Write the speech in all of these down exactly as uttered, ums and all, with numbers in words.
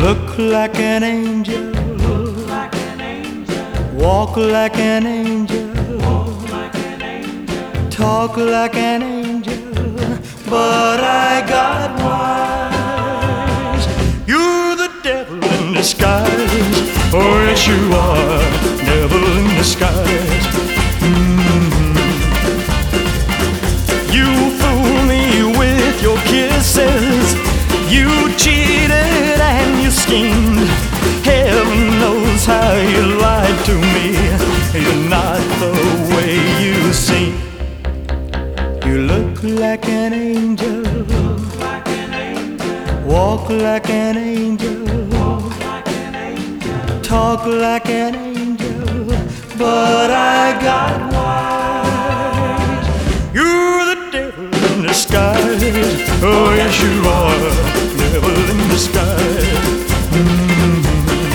look like an angel, look like an angel, walk like an angel, walk like an angel, talk like an angel, but I got wise. You're the devil in disguise. Oh yes you are, devil in disguise. Mm-hmm. You fool me with your kisses, you cheated and you schemed. Heaven knows how you lied to me. You're not the way you seem. You look like an angel, look like an angel, walk like an angel, walk like an angel, talk like an angel, but I got wise. You're the devil in disguise. Oh yes you are, devil in disguise. Mm-hmm.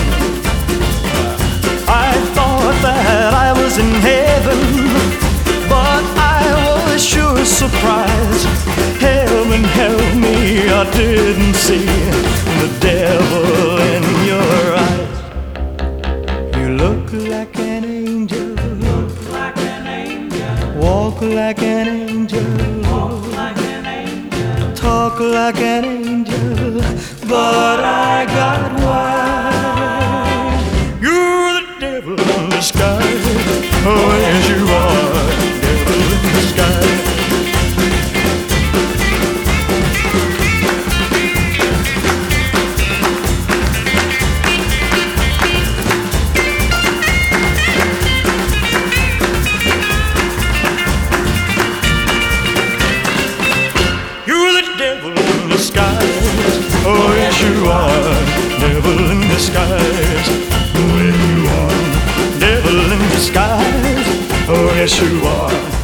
I thought that I was in heaven, but I was sure surprised. Heaven help me, I didn't see the devil in your eyes. You look like an angel, look like an angel, walk like an angel, walk like an angel, talk like an angel, but I got wise. You're the devil in disguise. Oh yes you are, devil in disguise. You're the devil in disguise. Oh yes you are, devil in disguise. Oh yes you are, devil in disguise. Oh yes you are.